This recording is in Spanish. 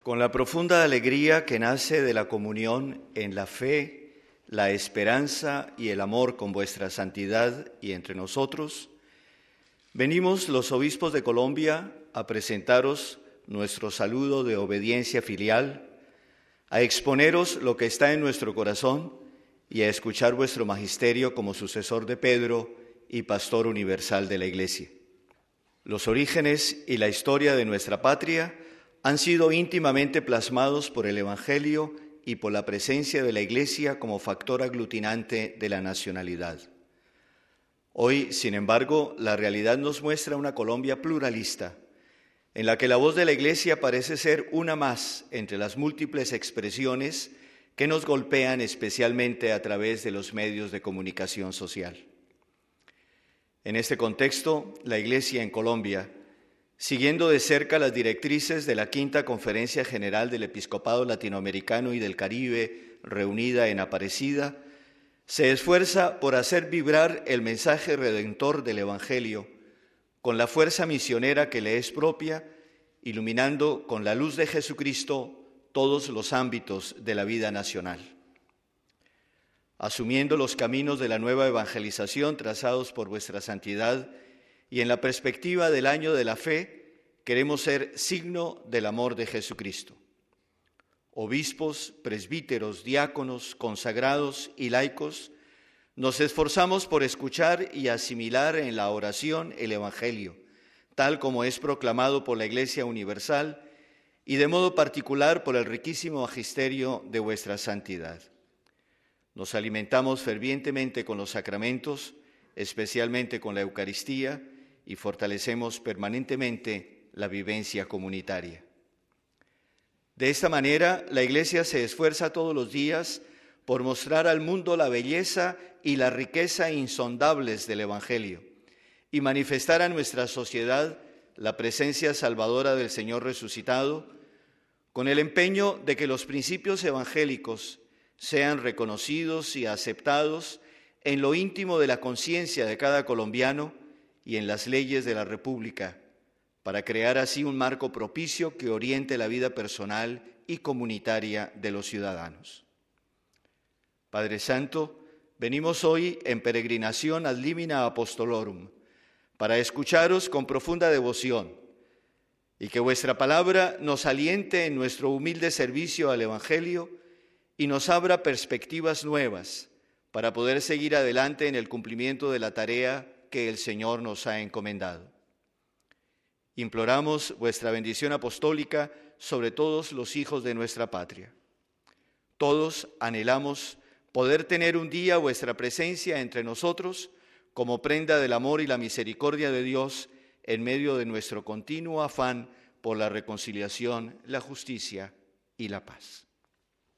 Con la profunda alegría que nace de la comunión en la fe, la esperanza y el amor con vuestra santidad y entre nosotros, venimos los obispos de Colombia a presentaros nuestro saludo de obediencia filial, a exponeros lo que está en nuestro corazón y a escuchar vuestro magisterio como sucesor de Pedro y pastor universal de la Iglesia. Los orígenes y la historia de nuestra patria han sido íntimamente plasmados por el Evangelio y por la presencia de la Iglesia como factor aglutinante de la nacionalidad. Hoy, sin embargo, la realidad nos muestra una Colombia pluralista, en la que la voz de la Iglesia parece ser una más entre las múltiples expresiones que nos golpean especialmente a través de los medios de comunicación social. En este contexto, la Iglesia en Colombia, siguiendo de cerca las directrices de la Quinta Conferencia General del Episcopado Latinoamericano y del Caribe, reunida en Aparecida, se esfuerza por hacer vibrar el mensaje redentor del Evangelio con la fuerza misionera que le es propia, iluminando con la luz de Jesucristo todos los ámbitos de la vida nacional. Asumiendo los caminos de la nueva evangelización trazados por vuestra santidad y en la perspectiva del año de la fe, queremos ser signo del amor de Jesucristo. Obispos, presbíteros, diáconos, consagrados y laicos, nos esforzamos por escuchar y asimilar en la oración el Evangelio, tal como es proclamado por la Iglesia Universal y de modo particular por el riquísimo magisterio de vuestra santidad. Nos alimentamos fervientemente con los sacramentos, especialmente con la Eucaristía, y fortalecemos permanentemente la vivencia comunitaria. De esta manera, la Iglesia se esfuerza todos los días por mostrar al mundo la belleza y la riqueza insondables del Evangelio y manifestar a nuestra sociedad la presencia salvadora del Señor resucitado, con el empeño de que los principios evangélicos sean reconocidos y aceptados en lo íntimo de la conciencia de cada colombiano y en las leyes de la República, para crear así un marco propicio que oriente la vida personal y comunitaria de los ciudadanos. Padre Santo, venimos hoy en peregrinación ad limina apostolorum para escucharos con profunda devoción y que vuestra palabra nos aliente en nuestro humilde servicio al Evangelio y nos abra perspectivas nuevas para poder seguir adelante en el cumplimiento de la tarea que el Señor nos ha encomendado. Imploramos vuestra bendición apostólica sobre todos los hijos de nuestra patria. Todos anhelamos poder tener un día vuestra presencia entre nosotros como prenda del amor y la misericordia de Dios en medio de nuestro continuo afán por la reconciliación, la justicia y la paz.